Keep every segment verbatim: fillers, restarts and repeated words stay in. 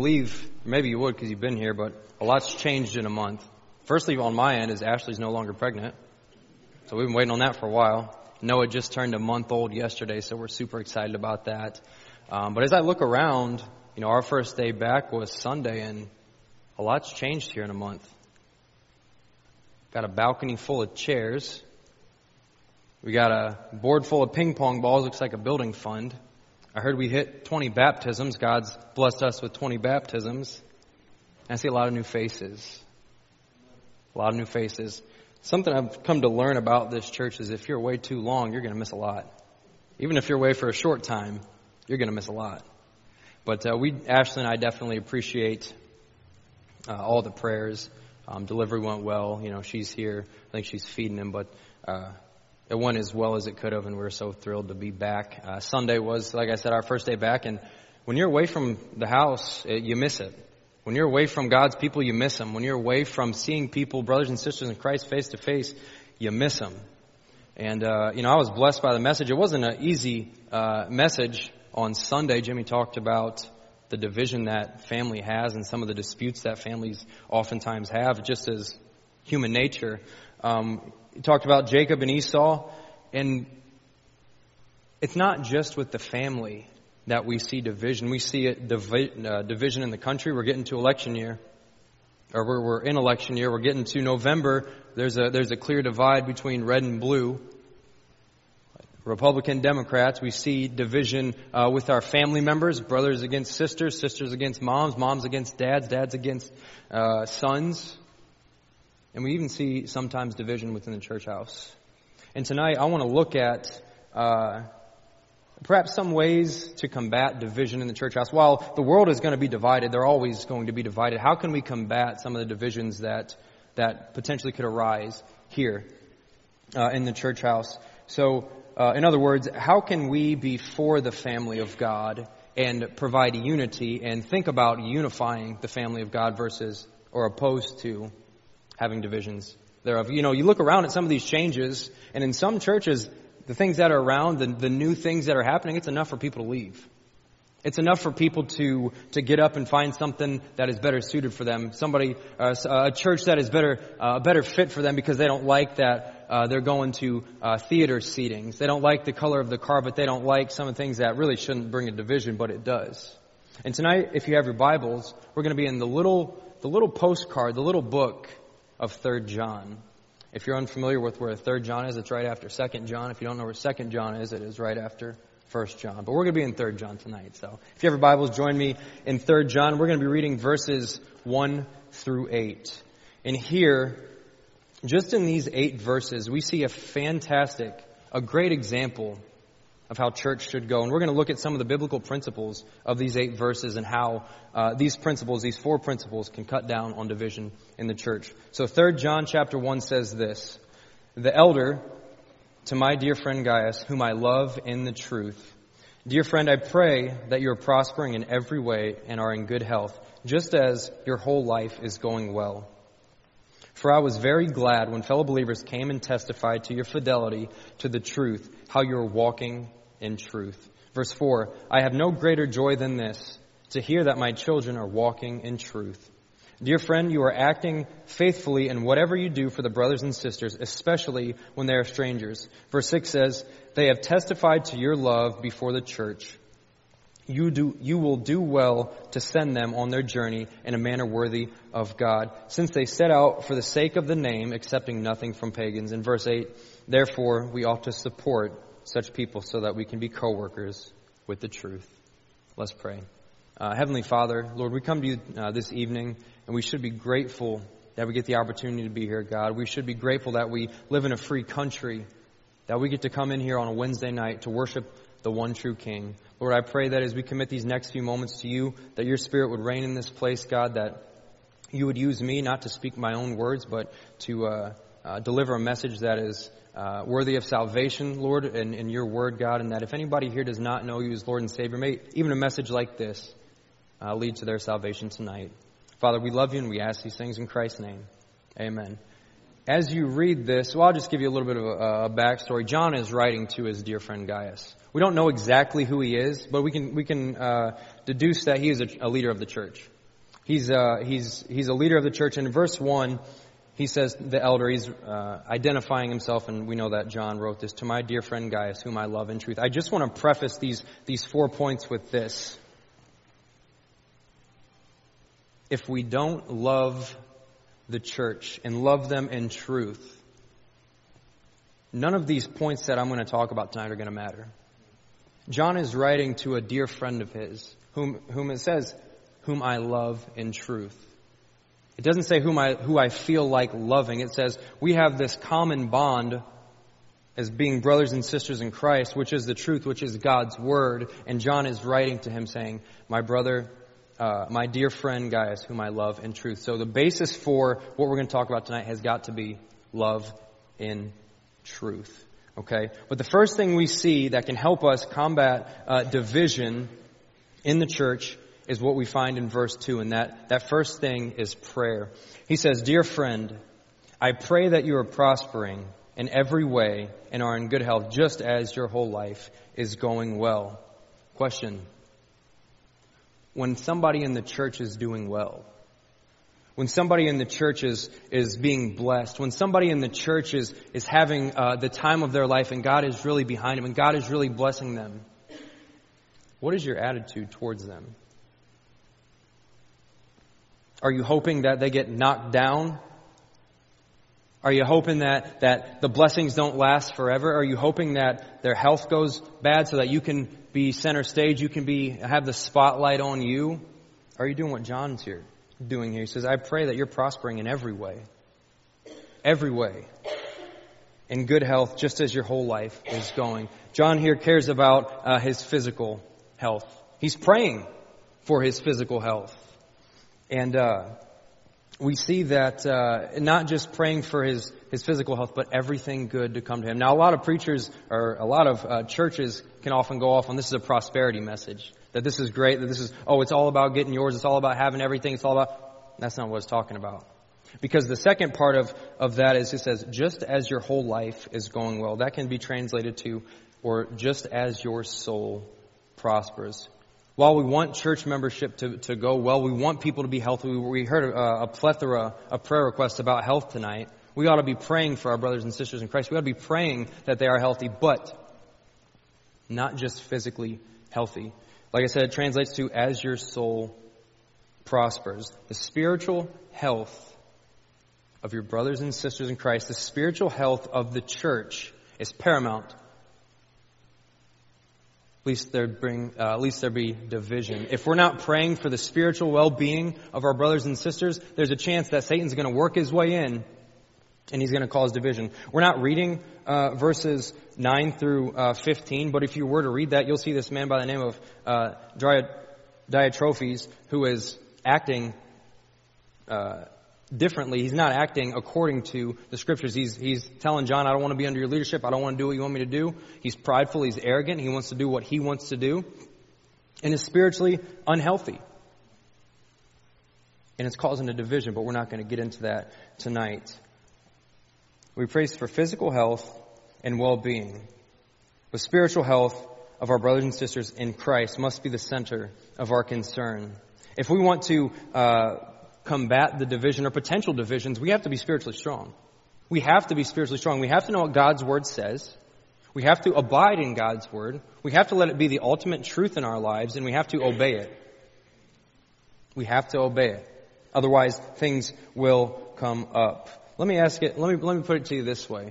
believe, maybe you would because you've been here, but a lot's changed in a month. Firstly, on my end, is Ashley's no longer pregnant. So we've been waiting on that for a while. Noah just turned a month old yesterday, so we're super excited about that. Um, but as I look around, you know, our first day back was Sunday, and a lot's changed here in a month. Got a balcony full of chairs. We got a board full of ping pong balls. Looks like a building fund. I heard we hit twenty baptisms. God's blessed us with twenty baptisms. And I see a lot of new faces. A lot of new faces. Something I've come to learn about this church is if you're away too long, you're going to miss a lot. Even if you're away for a short time, you're going to miss a lot. But uh, we, Ashley and I definitely appreciate uh, all the prayers. Um, delivery went well. You know, she's here. I think she's feeding him, but uh, it went as well as it could have, and we're so thrilled to be back. Uh, Sunday was, like I said, our first day back, and when you're away from the house, it, you miss it. When you're away from God's people, you miss them. When you're away from seeing people, brothers and sisters in Christ, face to face, you miss them. And, uh, you know, I was blessed by the message. It wasn't an easy uh, message on Sunday. Jimmy talked about the division that family has and some of the disputes that families oftentimes have, just as human nature. Um, he talked about Jacob and Esau, and it's not just with the family that we see division. We see it divi- uh, division in the country. We're getting to election year, or we're, we're in election year. We're getting to November. There's a there's a clear divide between red and blue. Republican, Democrats. We see division uh, with our family members, brothers against sisters, sisters against moms, moms against dads, dads against uh, sons. And we even see sometimes division within the church house. And tonight I want to look at uh, perhaps some ways to combat division in the church house. While the world is going to be divided, they're always going to be divided. How can we combat some of the divisions that that potentially could arise here uh, in the church house? So, uh, in other words, how can we be for the family of God and provide unity and think about unifying the family of God versus or opposed to having divisions thereof? You know, you look around at some of these changes, and in some churches, the things that are around, the, the new things that are happening, it's enough for people to leave. It's enough for people to to get up and find something that is better suited for them. Somebody, uh, a church that is better uh, better fit for them because they don't like that uh, they're going to uh, theater seatings. They don't like the color of the carpet. They don't like some of the things that really shouldn't bring a division, but it does. And tonight, if you have your Bibles, we're going to be in the little the little postcard, the little book of Third John. If you're unfamiliar with where Third John is, it's right after Second John. If you don't know where Second John is, it is right after First John. But we're going to be in Third John tonight. So if you have your Bibles, join me in Third John. We're going to be reading verses one through eight. And here, just in these eight verses, we see a fantastic, a great example of how church should go. And we're going to look at some of the biblical principles of these eight verses and how uh, these principles, these four principles, can cut down on division in the church. So Third John chapter one says this: "The elder, to my dear friend Gaius, whom I love in the truth. Dear friend, I pray that you are prospering in every way and are in good health, just as your whole life is going well. For I was very glad when fellow believers came and testified to your fidelity to the truth, how you are walking in truth." Verse four, "I have no greater joy than this, to hear that my children are walking in truth. Dear friend, you are acting faithfully in whatever you do for the brothers and sisters, especially when they are strangers." Verse six says, "They have testified to your love before the church. You do, you will do well to send them on their journey in a manner worthy of God, since they set out for the sake of the name, accepting nothing from pagans." In verse eight, "Therefore, we ought to support such people so that we can be co-workers with the truth." Let's pray. Uh, Heavenly Father, Lord, we come to you uh, this evening, and we should be grateful that we get the opportunity to be here, God. We should be grateful that we live in a free country, that we get to come in here on a Wednesday night to worship the one true King. Lord, I pray that as we commit these next few moments to you, that your Spirit would reign in this place, God, that you would use me not to speak my own words, but to uh, uh, deliver a message that is uh, worthy of salvation, Lord, in, in your word, God, and that if anybody here does not know you as Lord and Savior, may even a message like this uh, lead to their salvation tonight. Father, we love you and we ask these things in Christ's name. Amen. as you read this, well, I'll just give you a little bit of a, a backstory. John is writing to his dear friend Gaius. We don't know exactly who he is, but we can we can uh, deduce that he is a, a leader of the church. He's uh, he's he's a leader of the church. And in verse one, he says the elder. He's uh, identifying himself, and we know that John wrote this to my dear friend Gaius, whom I love in truth. I just want to preface these these four points with this: if we don't love the church and love them in truth, none of these points that I'm going to talk about tonight are going to matter. John is writing to a dear friend of his, whom whom it says, whom I love in truth. It doesn't say whom I who I feel like loving. It says we have this common bond as being brothers and sisters in Christ, which is the truth, which is God's word. And John is writing to him saying, my brother, uh, my dear friend Gaius, whom I love in truth. So the basis for what we're going to talk about tonight has got to be love in truth. Okay? But the first thing we see that can help us combat uh, division in the church is what we find in verse two. And that, that first thing is prayer. He says, dear friend, I pray that you are prospering in every way and are in good health, just as your whole life is going well. Question. When somebody in the church is doing well, when somebody in the church is, is being blessed, when somebody in the church is, is having uh, the time of their life and God is really behind them and God is really blessing them, what is your attitude towards them? Are you hoping that they get knocked down? Are you hoping that, that the blessings don't last forever? Are you hoping that their health goes bad so that you can be center stage, you can be have the spotlight on you? Are you doing what John's here doing here? He says, I pray that you're prospering in every way. Every way. In good health, just as your whole life is going. John here cares about uh, his physical health. He's praying for his physical health. And uh, we see that uh, not just praying for his, his physical health, but everything good to come to him. Now, a lot of preachers or a lot of uh, churches can often go off on this is a prosperity message. That this is great, that this is, oh, it's all about getting yours, it's all about having everything, it's all about... That's not what it's talking about. Because the second part of, of that is it says, just as your whole life is going well. That can be translated to, or just as your soul prospers. While we want church membership to, to go well, we want people to be healthy. We, we heard a, a plethora of prayer requests about health tonight. We ought to be praying for our brothers and sisters in Christ. We ought to be praying that they are healthy, but not just physically healthy. Like I said, it translates to as your soul prospers. The spiritual health of your brothers and sisters in Christ, the spiritual health of the church is paramount. At least there bring, uh, at least there be division. If we're not praying for the spiritual well-being of our brothers and sisters, there's a chance that Satan's going to work his way in and he's going to cause division. We're not reading uh, verses nine through uh, fifteen, but if you were to read that, you'll see this man by the name of uh, Diotrephes who is acting uh, differently. He's not acting according to the scriptures. He's he's telling John, I don't want to be under your leadership. I don't want to do what you want me to do. He's prideful. He's arrogant. He wants to do what he wants to do. And is spiritually unhealthy. And it's causing a division, but we're not going to get into that tonight. We pray for physical health and well-being. The spiritual health of our brothers and sisters in Christ must be the center of our concern. If we want to uh, combat the division or potential divisions, we have to be spiritually strong. We have to be spiritually strong. We have to know what God's Word says. We have to abide in God's Word. We have to let it be the ultimate truth in our lives, and we have to obey it. We have to obey it. Otherwise, things will come up. Let me ask it, let me, let me put it to you this way.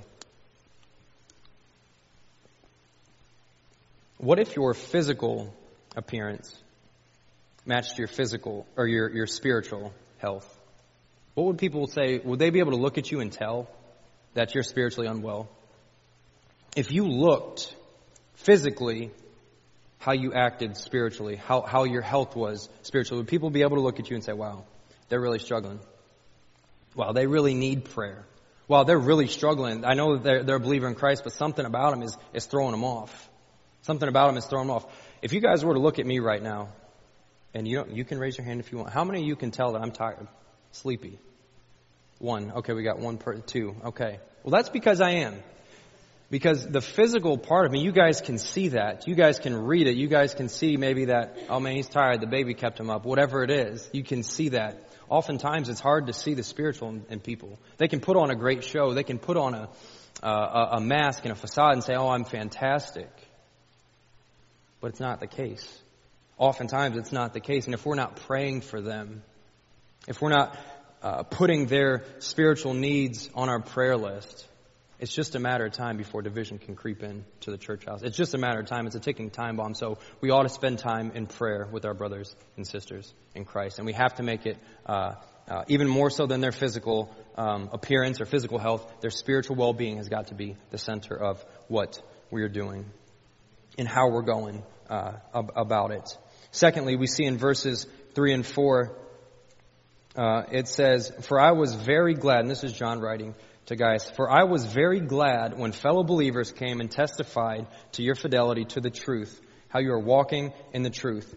What if your physical appearance matched your physical or your, your spiritual health? What would people say? Would they be able to look at you and tell that you're spiritually unwell? If you looked physically how you acted spiritually, how, how your health was spiritually, would people be able to look at you and say, wow, they're really struggling? Wow, they really need prayer. Wow, they're really struggling. I know that they're, they're a believer in Christ, but something about them is, is throwing them off. Something about them is throwing them off. If you guys were to look at me right now, and you don't, you can raise your hand if you want. How many of you can tell that I'm tired, sleepy? One. Okay, we got one per two. Okay. Well, that's because I am. Because the physical part of me, you guys can see that. You guys can read it. You guys can see maybe that, oh man, he's tired. The baby kept him up. Whatever it is, you can see that. Oftentimes it's hard to see the spiritual in, in people. They can put on a great show. They can put on a, uh, a, a mask and a facade and say, oh, I'm fantastic. But it's not the case. Oftentimes it's not the case. And if we're not praying for them, if we're not uh, putting their spiritual needs on our prayer list, it's just a matter of time before division can creep in to the church house. It's just a matter of time. It's a ticking time bomb. So we ought to spend time in prayer with our brothers and sisters in Christ. And we have to make it uh, uh, even more so than their physical um, appearance or physical health. Their spiritual well-being has got to be the center of what we are doing and how we're going uh, ab- about it. Secondly, we see in verses three and four, uh, it says, "For I was very glad," and this is John writing to Gaius, "for I was very glad when fellow believers came and testified to your fidelity to the truth, how you are walking in the truth.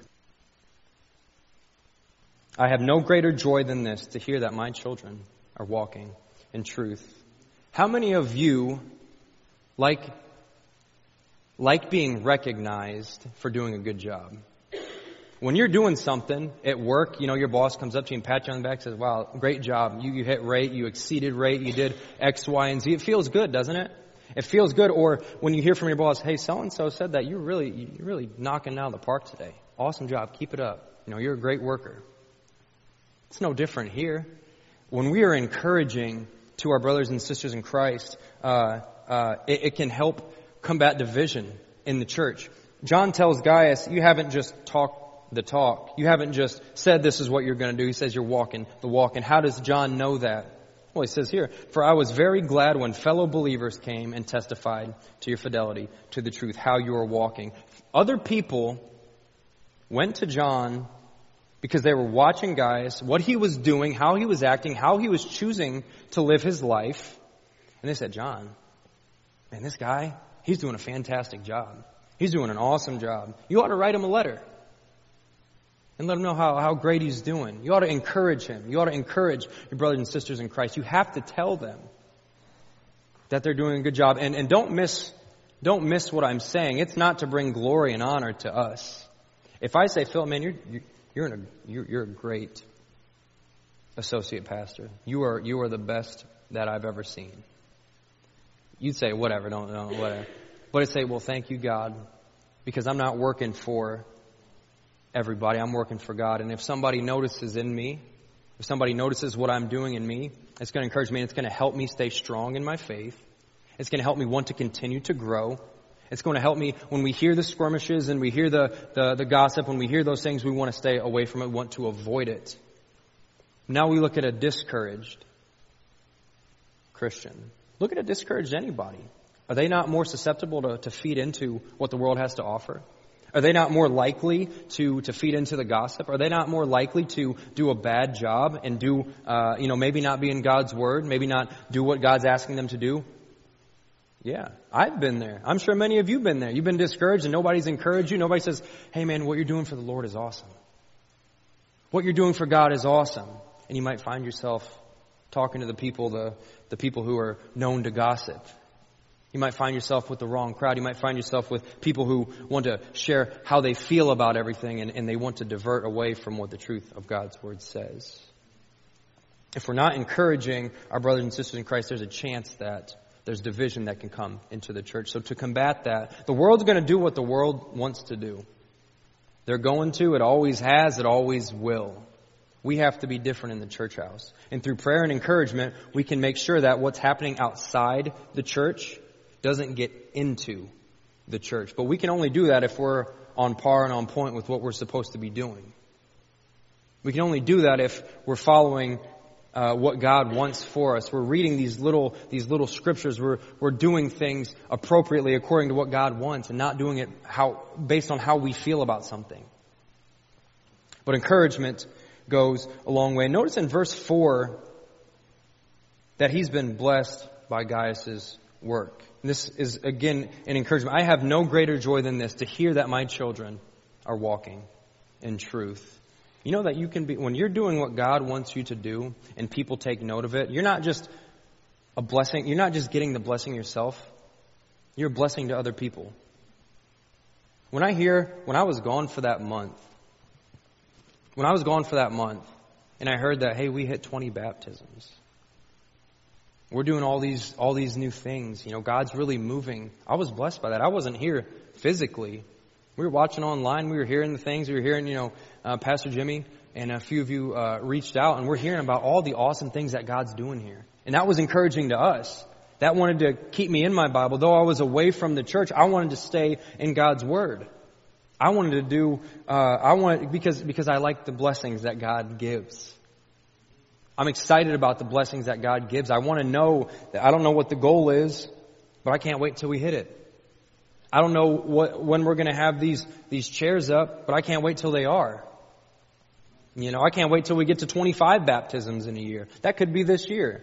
I have no greater joy than this, to hear that my children are walking in truth." How many of you like, like being recognized for doing a good job? When you're doing something at work, you know, your boss comes up to you and pats you on the back and says, wow, great job. You, you hit rate, you exceeded rate, you did X, Y, and Z. It feels good, doesn't it? It feels good. Or when you hear from your boss, hey, so-and-so said that you're really, you're really knocking it out of the park today. Awesome job. Keep it up. You know, you're a great worker. It's no different here. When we are encouraging to our brothers and sisters in Christ, uh, uh, it, it can help combat division in the church. John tells Gaius, you haven't just talked the talk. You haven't just said this is what you're going to do. He says you're walking the walk. And how does John know that? Well, he says here, "For I was very glad when fellow believers came and testified to your fidelity to the truth, how you are walking." Other people went to John because they were watching Gaius, what he was doing, how he was acting, how he was choosing to live his life. And they said, John, man, this guy, he's doing a fantastic job. He's doing an awesome job. You ought to write him a letter and let him know how, how great he's doing. You ought to encourage him. You ought to encourage your brothers and sisters in Christ. You have to tell them that they're doing a good job. And, and don't miss, don't miss what I'm saying. It's not to bring glory and honor to us. If I say, Phil, man, you're, you're, in a, you're, you're a great associate pastor. You are, you are the best that I've ever seen. You'd say, whatever, don't, don't, whatever. But I'd say, well, thank you, God, because I'm not working for everybody. I'm working for God. And if somebody notices in me, if somebody notices what I'm doing in me, it's going to encourage me and it's going to help me stay strong in my faith. It's going to help me want to continue to grow. It's going to help me when we hear the skirmishes and we hear the, the, the gossip, when we hear those things, we want to stay away from it, want to avoid it. Now we look at a discouraged Christian. Look at a discouraged anybody. Are they not more susceptible to, to feed into what the world has to offer? Are they not more likely to, to feed into the gossip? Are they not more likely to do a bad job and do, uh, you know, maybe not be in God's word, maybe not do what God's asking them to do? Yeah, I've been there. I'm sure many of you have been there. You've been discouraged and nobody's encouraged you. Nobody says, hey man, what you're doing for the Lord is awesome. What you're doing for God is awesome. And you might find yourself talking to the people, the, the people who are known to gossip. You might find yourself with the wrong crowd. You might find yourself with people who want to share how they feel about everything and, and they want to divert away from what the truth of God's word says. If we're not encouraging our brothers and sisters in Christ, there's a chance that there's division that can come into the church. So to combat that, the world's going to do what the world wants to do. They're going to. It always has. It always will. We have to be different in the church house. And through prayer and encouragement, we can make sure that what's happening outside the church doesn't get into the church. But we can only do that if we're on par and on point with what we're supposed to be doing. We can only do that if we're following uh, what God wants for us. We're reading these little these little scriptures. We're we're doing things appropriately according to what God wants and not doing it how based on how we feel about something. But encouragement goes a long way. Notice in verse four that he's been blessed by Gaius's work. This is, again, an encouragement. I have no greater joy than this, to hear that my children are walking in truth. You know that you can be, when you're doing what God wants you to do and people take note of it, you're not just a blessing, you're not just getting the blessing yourself, you're a blessing to other people. When I hear, when I was gone for that month, when I was gone for that month, and I heard that, hey, we hit twenty baptisms. We're doing all these all these new things. You know, God's really moving. I was blessed by that. I wasn't here physically. We were watching online. We were hearing the things. We were hearing, you know, uh, Pastor Jimmy and a few of you uh, reached out, and we're hearing about all the awesome things that God's doing here. And that was encouraging to us. That wanted to keep me in my Bible. Though I was away from the church, I wanted to stay in God's Word. I wanted to do, uh, I wanted, because, because I like the blessings that God gives. I'm excited about the blessings that God gives. I want to know that I don't know what the goal is, but I can't wait till we hit it. I don't know what, when we're going to have these, these chairs up, but I can't wait till they are. You know, I can't wait till we get to twenty-five baptisms in a year. That could be this year.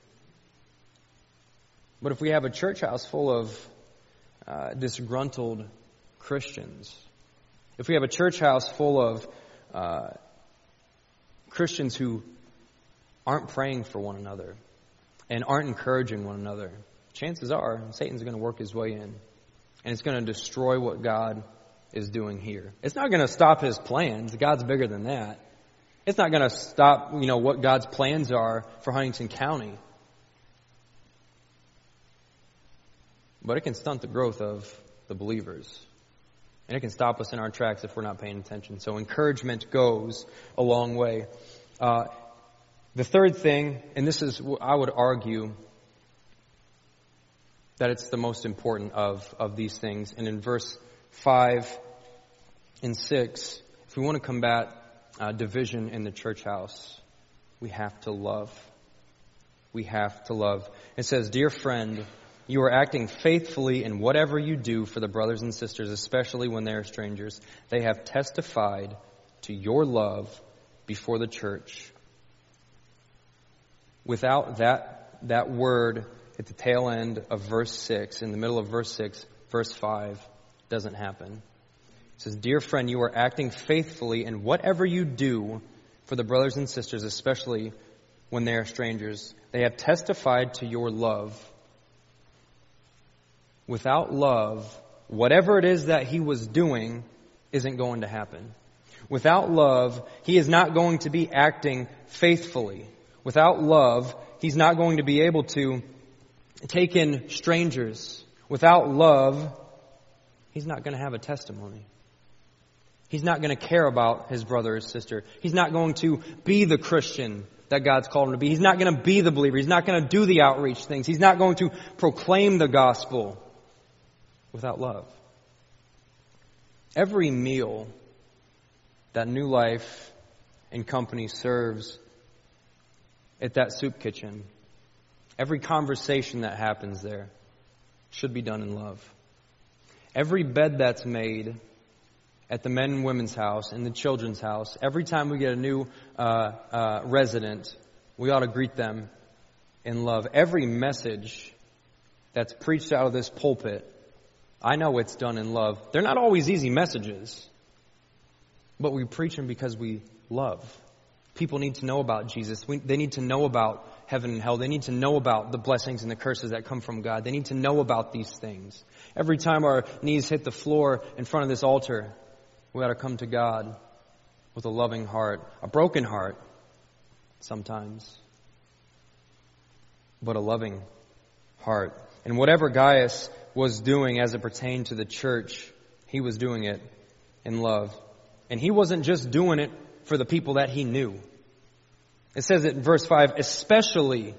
But if we have a church house full of uh, disgruntled Christians, if we have a church house full of uh, Christians who aren't praying for one another and aren't encouraging one another, chances are Satan's going to work his way in, and it's going to destroy what God is doing here. It's not going to stop his plans. God's bigger than that. It's not going to stop, you know, what God's plans are for Huntington County. But it can stunt the growth of the believers. And it can stop us in our tracks if we're not paying attention. So encouragement goes a long way. Uh, the third thing, and this is, I would argue, that it's the most important of, of these things. And in verse five and six, if we want to combat uh, division in the church house, we have to love. We have to love. It says, "Dear friend, you are acting faithfully in whatever you do for the brothers and sisters, especially when they are strangers. They have testified to your love before the church." Without that, that word at the tail end of verse six, in the middle of verse six, verse five doesn't happen. It says, "Dear friend, you are acting faithfully in whatever you do for the brothers and sisters, especially when they are strangers. They have testified to your love." Without love, whatever it is that he was doing isn't going to happen. Without love, he is not going to be acting faithfully. Without love, he's not going to be able to take in strangers. Without love, he's not going to have a testimony. He's not going to care about his brother or sister. He's not going to be the Christian that God's called him to be. He's not going to be the believer. He's not going to do the outreach things. He's not going to proclaim the gospel without love. Every meal that New Life and Company serves at that soup kitchen, every conversation that happens there should be done in love. Every bed that's made at the men and women's house, in the children's house, every time we get a new uh, uh, resident, we ought to greet them in love. Every message that's preached out of this pulpit, I know it's done in love. They're not always easy messages, but we preach them because we love. People need to know about Jesus. We, they need to know about heaven and hell. They need to know about the blessings and the curses that come from God. They need to know about these things. Every time our knees hit the floor in front of this altar, we ought to come to God with a loving heart, a broken heart sometimes, but a loving heart. And whatever Gaius was doing as it pertained to the church, he was doing it in love. And he wasn't just doing it for the people that he knew. It says it in verse five, especially,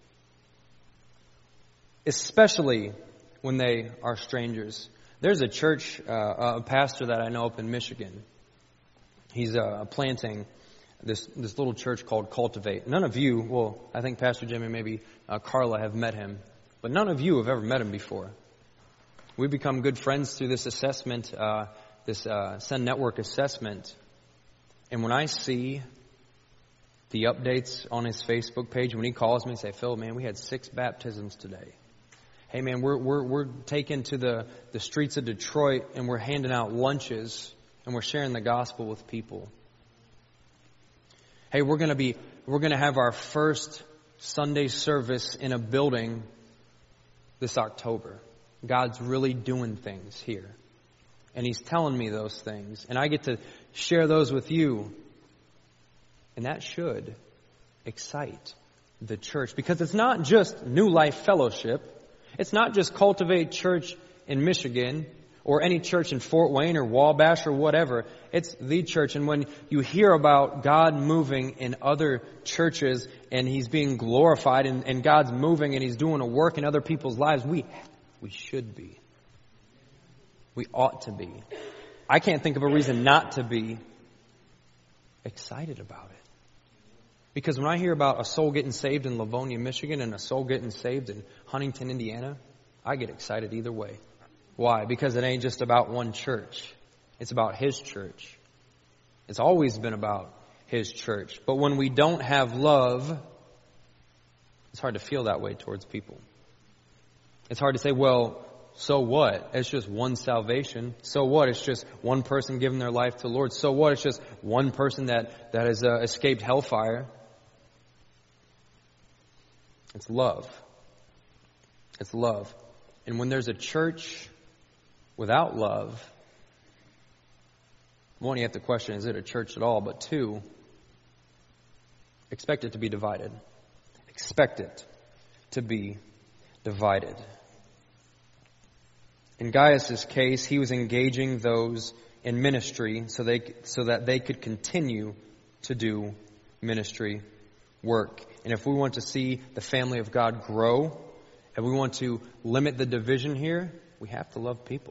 especially when they are strangers. There's a church, uh, a pastor that I know up in Michigan. He's uh, planting this this little church called Cultivate. None of you, well, I think Pastor Jimmy, maybe uh, Carla have met him, but none of you have ever met him before. We've become good friends through this assessment, uh, this uh, Send Network assessment. And when I see the updates on his Facebook page, when he calls me and say, "Phil, man, we had six baptisms today. Hey, man, we're we're we're taking to the, the streets of Detroit and we're handing out lunches and we're sharing the gospel with people." Hey, we're going to be, we're going to have our first Sunday service in a building this October. God's really doing things here. And He's telling me those things. And I get to share those with you. And that should excite the church. Because it's not just New Life Fellowship. It's not just Cultivate Church in Michigan or any church in Fort Wayne or Wabash or whatever. It's the church. And when you hear about God moving in other churches and He's being glorified and, and God's moving and He's doing a work in other people's lives, we we should be. We ought to be. I can't think of a reason not to be excited about it. Because when I hear about a soul getting saved in Livonia, Michigan, and a soul getting saved in Huntington, Indiana, I get excited either way. Why? Because it ain't just about one church. It's about His church. It's always been about His church. But when we don't have love, it's hard to feel that way towards people. It's hard to say, well, so what? It's just one salvation. So what? It's just one person giving their life to the Lord. So what? It's just one person that, that has uh, escaped hellfire. It's love. It's love. And when there's a church without love, one, you have to question, is it a church at all? But two, expect it to be divided. Expect it to be divided. In Gaius' case, he was engaging those in ministry so they so that they could continue to do ministry work. And if we want to see the family of God grow, and we want to limit the division here, we have to love people.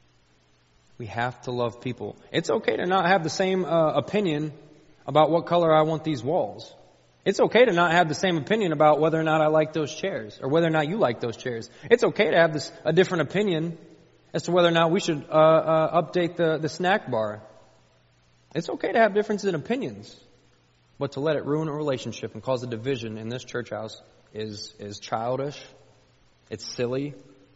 We have to love people. It's okay to not have the same uh, opinion about what color I want these walls. It's okay to not have the same opinion about whether or not I like those chairs or whether or not you like those chairs. It's okay to have this, a different opinion as to whether or not we should uh, uh, update the, the snack bar. It's okay to have differences in opinions, but to let it ruin a relationship and cause a division in this church house is is childish. It's silly.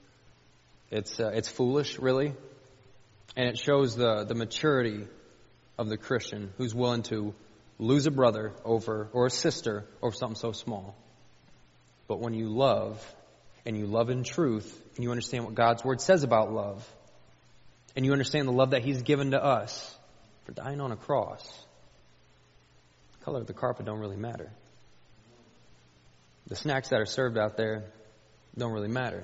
It's uh, it's foolish, really, and it shows the the maturity of the Christian who's willing to lose a brother over or a sister over something so small. But when you love, and you love in truth, and you understand what God's Word says about love, and you understand the love that He's given to us for dying on a cross, the color of the carpet don't really matter. The snacks that are served out there don't really matter.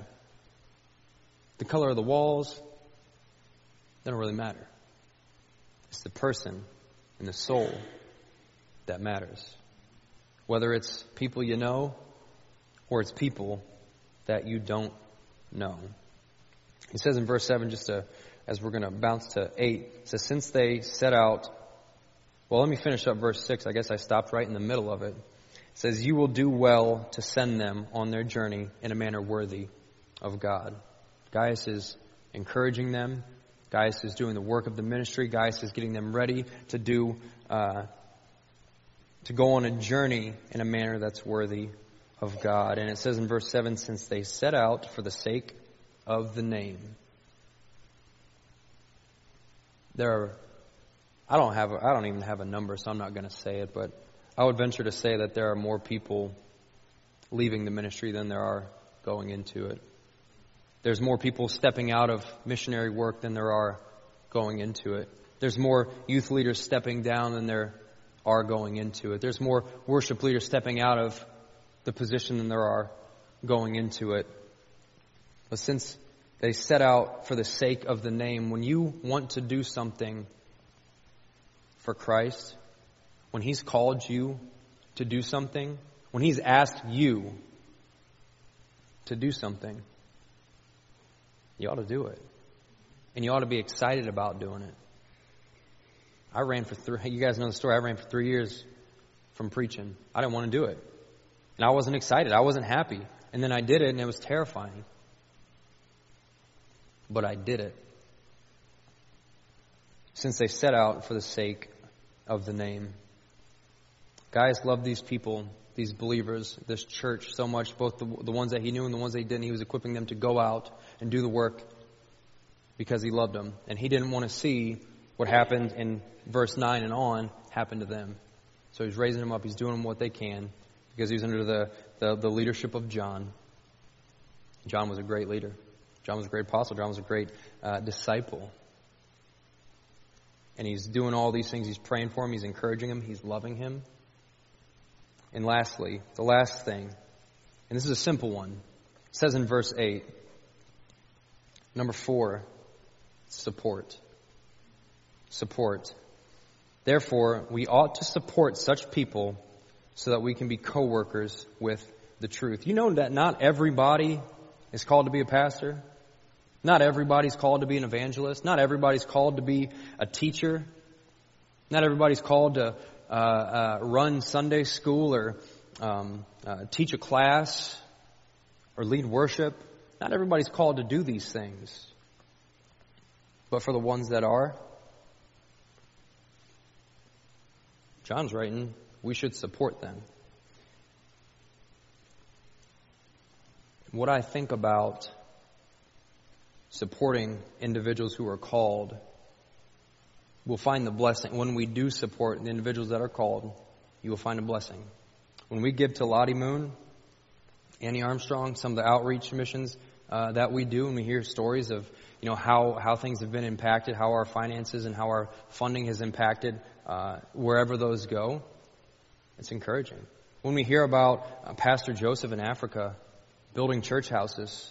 The color of the walls, they don't really matter. It's the person and the soul that matters. Whether it's people you know or it's people that you don't know. He says in verse seven, just to, as we're going to bounce to eight, it says, since they set out, well, let me finish up verse six. I guess I stopped right in the middle of it. It says, you will do well to send them on their journey in a manner worthy of God. Gaius is encouraging them. Gaius is doing the work of the ministry. Gaius is getting them ready to do, uh, to go on a journey in a manner that's worthy of God. And it says in verse seven, since they set out for the sake of the name. There are, I don't have, a, I don't even have a number, so I'm not going to say it, but I would venture to say that there are more people leaving the ministry than there are going into it. There's more people stepping out of missionary work than there are going into it. There's more youth leaders stepping down than there are going into it. There's more worship leaders stepping out of the position than there are going into it. But since they set out for the sake of the name, when you want to do something for Christ, when He's called you to do something, when He's asked you to do something, you ought to do it. And you ought to be excited about doing it. I ran for three, you guys know the story, I ran for three years from preaching. I didn't want to do it. And I wasn't excited. I wasn't happy. And then I did it, and it was terrifying. But I did it. Since they set out for the sake of the name. Gaius loved these people, these believers, this church so much, both the, the ones that he knew and the ones that he didn't. He was equipping them to go out and do the work because he loved them. And he didn't want to see what happened in verse nine and on happen to them. So he's raising them up. He's doing what they can because he's under the, the, the leadership of John. John was a great leader. John was a great apostle. John was a great uh, disciple. And he's doing all these things. He's praying for him. He's encouraging him. He's loving him. And lastly, the last thing, and this is a simple one. It says in verse eight, number four, support. Support. Therefore, we ought to support such people so that we can be co-workers with the truth. You know that not everybody is called to be a pastor. Not everybody's called to be an evangelist. Not everybody's called to be a teacher. Not everybody's called to uh, uh, run Sunday school or um, uh, teach a class or lead worship. Not everybody's called to do these things. But for the ones that are, John's writing, we should support them. What I think about supporting individuals who are called, we'll find the blessing. When we do support the individuals that are called, you will find a blessing. When we give to Lottie Moon, Annie Armstrong, some of the outreach missions uh, that we do, and we hear stories of you know how, how things have been impacted, how our finances and how our funding has impacted uh, wherever those go, it's encouraging. When we hear about uh, Pastor Joseph in Africa building church houses,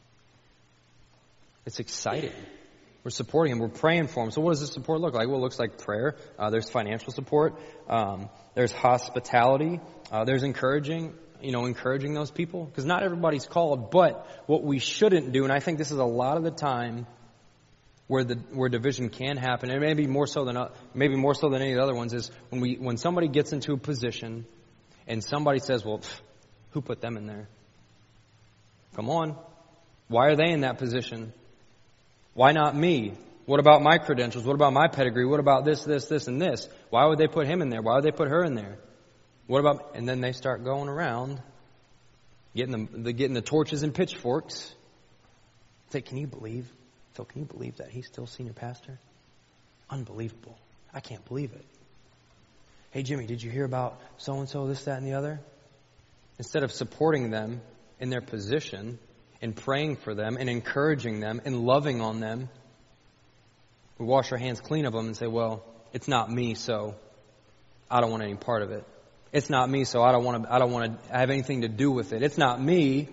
it's exciting. We're supporting him. We're praying for him. So what does this support look like? Well, it looks like prayer. Uh, there's financial support. Um, there's hospitality. Uh, there's encouraging, you know, encouraging those people. Because not everybody's called. But what we shouldn't do, and I think this is a lot of the time where the where division can happen, and maybe more so than maybe more so than any of the other ones, is when we when somebody gets into a position and somebody says, "Well, pff, who put them in there? Come on, why are they in that position? Why not me? What about my credentials? What about my pedigree? What about this, this, this, and this? Why would they put him in there? Why would they put her in there? What about?" And then they start going around, getting the, the getting the torches and pitchforks. Say, "Can you believe, Phil? Can you believe that he's still senior pastor? Unbelievable! I can't believe it." "Hey, Jimmy, did you hear about so and so, this, that, and the other?" Instead of supporting them in their position and praying for them and encouraging them and loving on them, we wash our hands clean of them and say, "Well, it's not me, so I don't want any part of it. It's not me, so I don't want to. I don't want to have anything to do with it. It's not me,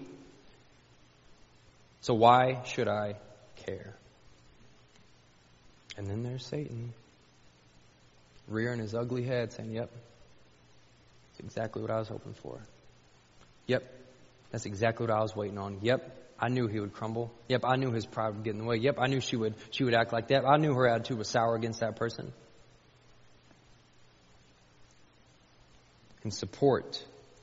so why should I care?" And then there's Satan rearing his ugly head, saying, "Yep, that's exactly what I was hoping for. Yep, that's exactly what I was waiting on. Yep, I knew he would crumble. Yep, I knew his pride would get in the way. Yep, I knew she would she would act like that. I knew her attitude was sour against that person." And support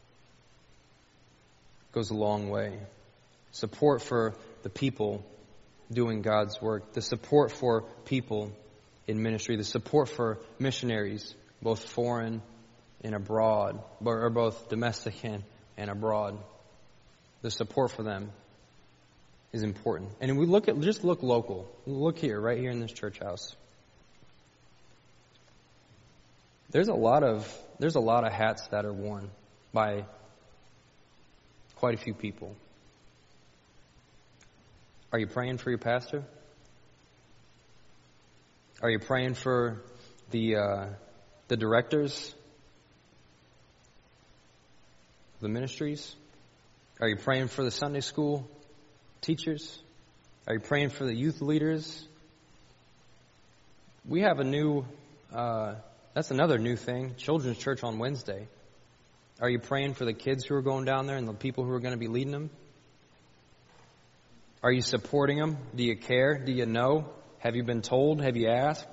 goes a long way. Support for the people doing God's work. The support for people in ministry. The support for missionaries, both foreign and abroad, or both domestic and, and abroad. The support for them is important. And we look at, just look local. Look here, right here in this church house. There's a lot of, there's a lot of hats that are worn by quite a few people. Are you praying for your pastor? Are you praying for the uh, the directors of the ministries? Are you praying for the Sunday school teachers? Are you praying for the youth leaders? We have a new, uh, that's another new thing, children's church on Wednesday. Are you praying for the kids who are going down there and the people who are going to be leading them? Are you supporting them? Do you care? Do you know? Have you been told? Have you asked?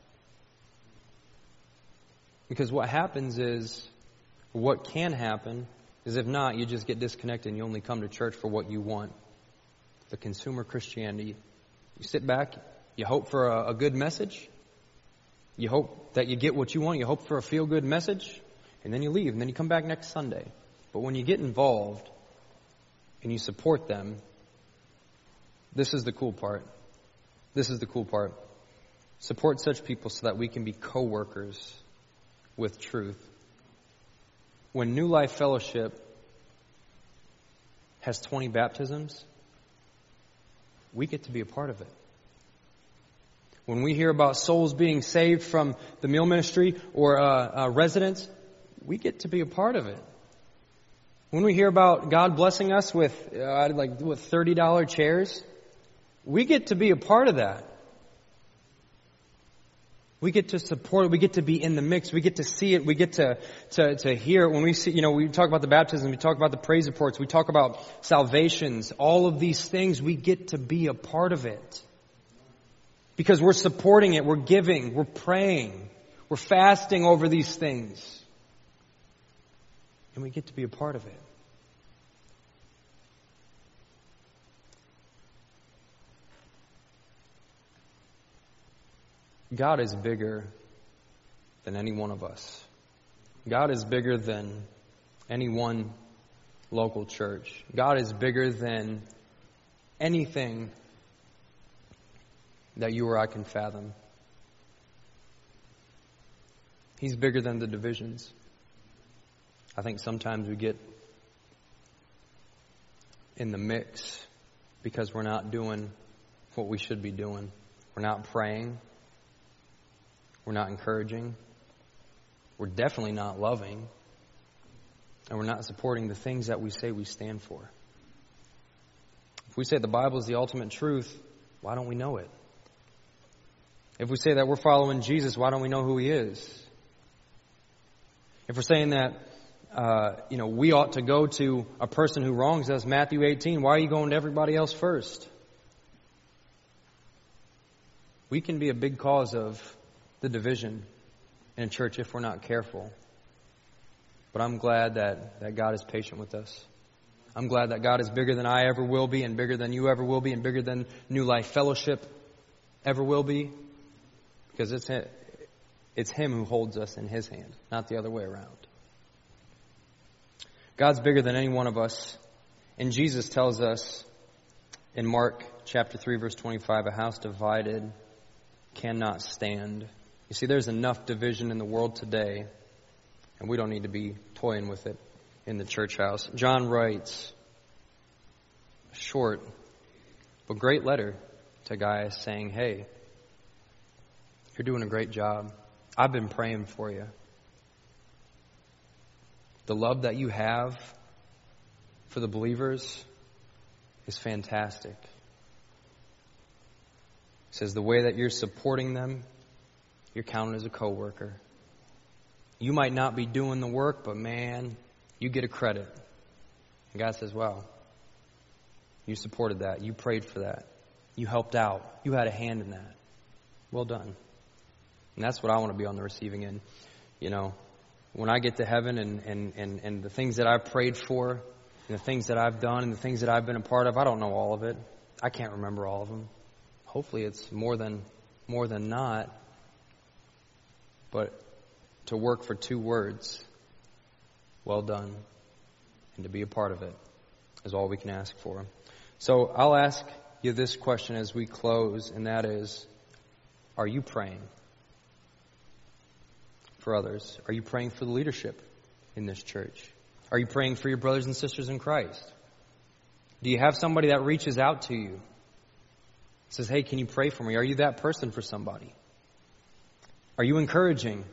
Because what happens is, what can happen is, if not, you just get disconnected and you only come to church for what you want. The consumer Christianity. You sit back, you hope for a, a good message. You hope that you get what you want. You hope for a feel-good message. And then you leave, and then you come back next Sunday. But when you get involved and you support them, this is the cool part. This is the cool part. Support such people so that we can be co-workers with truth. when New Life Fellowship has twenty baptisms, we get to be a part of it. When we hear about souls being saved from the meal ministry or uh, uh, residents, we get to be a part of it. When we hear about God blessing us with uh, like with thirty dollar chairs, we get to be a part of that. We get to support it. We get to be in the mix. We get to see it. We get to, to, to hear it. When we see, you know, we talk about the baptism. We talk about the praise reports. We talk about salvations. All of these things, we get to be a part of it. Because we're supporting it. We're giving. We're praying. We're fasting over these things. And we get to be a part of it. God is bigger than any one of us. God is bigger than any one local church. God is bigger than anything that you or I can fathom. He's bigger than the divisions. I think sometimes we get in the mix because we're not doing what we should be doing. We're not praying. We're not encouraging. We're definitely not loving. And we're not supporting the things that we say we stand for. If we say the Bible is the ultimate truth, why don't we know it? If we say that we're following Jesus, why don't we know who He is? If we're saying that uh, you know, we ought to go to a person who wrongs us, Matthew eighteen, why are you going to everybody else first? We can be a big cause of the division in a church if we're not careful. But I'm glad that, that God is patient with us. I'm glad that God is bigger than I ever will be, and bigger than you ever will be, and bigger than New Life Fellowship ever will be. Because it's it's Him who holds us in His hand, not the other way around. God's bigger than any one of us. And Jesus tells us in Mark chapter three, verse twenty-five, a house divided cannot stand. You see, there's enough division in the world today, and we don't need to be toying with it in the church house. John writes a short but great letter to Gaius saying, hey, you're doing a great job. I've been praying for you. The love that you have for the believers is fantastic. He says the way that you're supporting them, you're counted as a coworker. You might not be doing the work, but man, you get a credit. And God says, well, you supported that. You prayed for that. You helped out. You had a hand in that. Well done. And that's what I want to be on the receiving end. You know, when I get to heaven and, and, and, and the things that I've prayed for, and the things that I've done, and the things that I've been a part of, I don't know all of it. I can't remember all of them. Hopefully it's more than more than not. But to work for two words, well done, and to be a part of it is all we can ask for. So I'll ask you this question as we close, and that is, are you praying for others? Are you praying for the leadership in this church? Are you praying for your brothers and sisters in Christ? Do you have somebody that reaches out to you? Says, hey, can you pray for me? Are you that person for somebody? Are you encouraging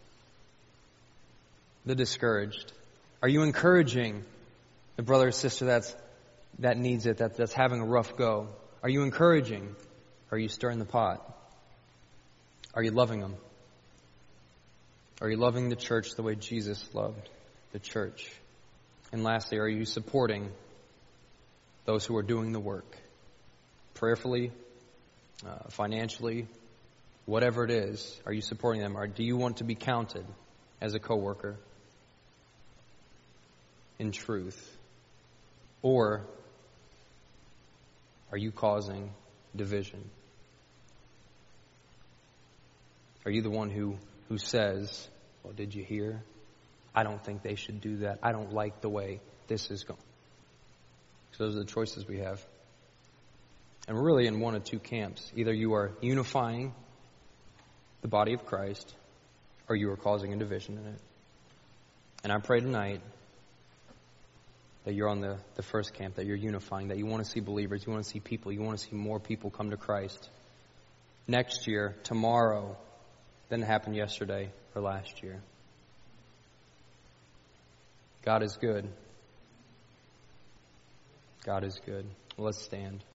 the discouraged? Are you encouraging the brother or sister that's that needs it, that, that's having a rough go? Are you encouraging? Are you stirring the pot? Are you loving them? Are you loving the church the way Jesus loved the church? And lastly, are you supporting those who are doing the work? Prayerfully, uh, financially, whatever it is, are you supporting them? Or do you want to be counted as a coworker in truth? Or are you causing division? Are you the one who, who says, well, did you hear? I don't think they should do that. I don't like the way this is going. So those are the choices we have. And we're really in one of two camps. Either you are unifying the body of Christ, or you are causing a division in it. And I pray tonight that you're on the, the first camp, that you're unifying, that you want to see believers, you want to see people, you want to see more people come to Christ next year, tomorrow, than it happened yesterday or last year. God is good. God is good. Let's stand.